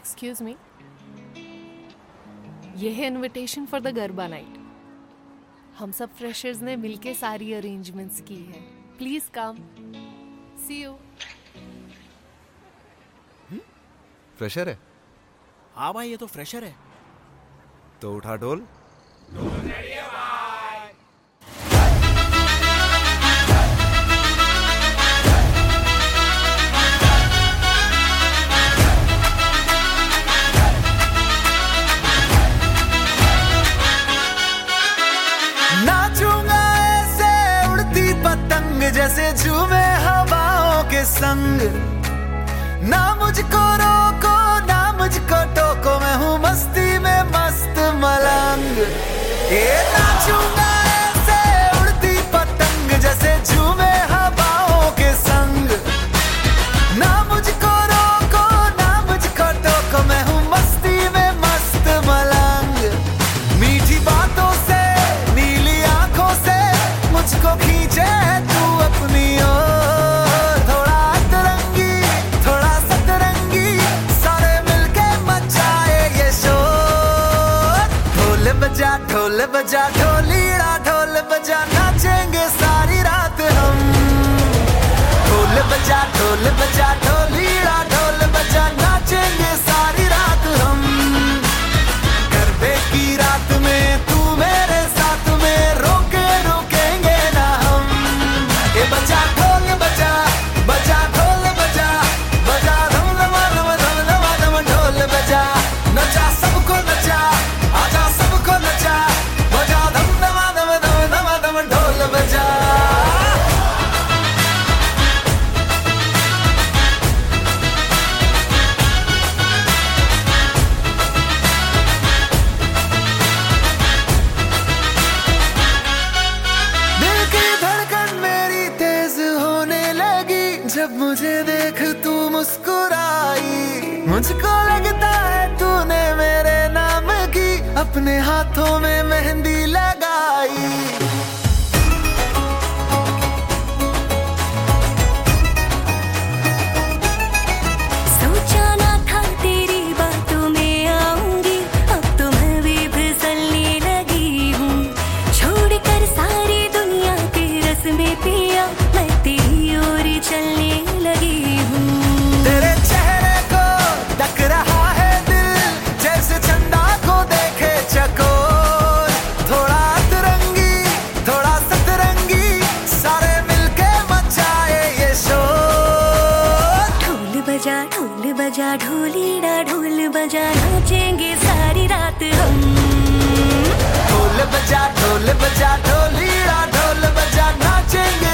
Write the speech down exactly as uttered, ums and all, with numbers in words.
Excuse me, ये है invitation for the Garba night. हम सब फ्रेशर्स ने मिलके सारी अरेंजमेंट्स की है। Please come. See you. Fresher है? हाँ भाई, ये तो फ्रेशर है। तो उठा ढोल। नाचूंगा ऐसे उड़ती पतंग जैसे झूमे हवाओं के संग। ना मुझको रोको ना मुझको टोको, मैं हूँ मस्ती में मस्त मलंग। ये नाचूंगा ऐसे उड़ती पतंग जैसे झूमे हवाओं के संग। ना मुझको रोको ना मुझको टोको, मैं हूँ मस्ती में मस्त मलंग। मीठी बातों से नीली आंखों से मुझको खींचे तू अपनी ओर। थोड़ा अतरंगी थोड़ा सतरंगी, सारे मिलके मचाए ये शोर। ढोल बजा ढोल बजा ढोलीड़ा ढोल बजा, नाचेंगे सारी रात हम। ढोल बजा ढोल बजा ढोलीड़ा ढोल बजा, नाचेंगे सारी रात हम। गरबे की रात में तू मेरे साथ में, रोके रुकेंगे ना हम। ये बजा ढोल बजा बजा ढोल बजा बजा, धम धमा धम धम धमा धम ढोल बजा। नचा सबको नचा, आजा सबको नचा, बजा धम धमा धम धम धमा धम ढोल बजा। दिल की धड़कन मेरी तेज होने लगी जब मुझे देख तू मुस्कुराई। मुझको लगता है तूने मेरे नाम की अपने हाथों में मेहंदी लगाई। सोचा ना था तेरी बातों में आऊंगी, अब तो मैं भी फिसलने लगी हूँ। छोड़ कर सारी दुनिया के रस में पिया, मैं तेरी ओर चलने लगी हूँ। तेरे चेहरे को तक रहा है दिल, जैसे चंदा को देखे चकोर। थोड़ा अतरंगी थोड़ा सतरंगी, सारे मिलके मचाए ये शोर। ढोल बजा ढोल बजा ढोलीड़ा ढोल बजा, नाचेंगे सारी रात हम। ढोल बजा ढोल बजा ढोलीड़ा ढोल बजा, नाचेंगे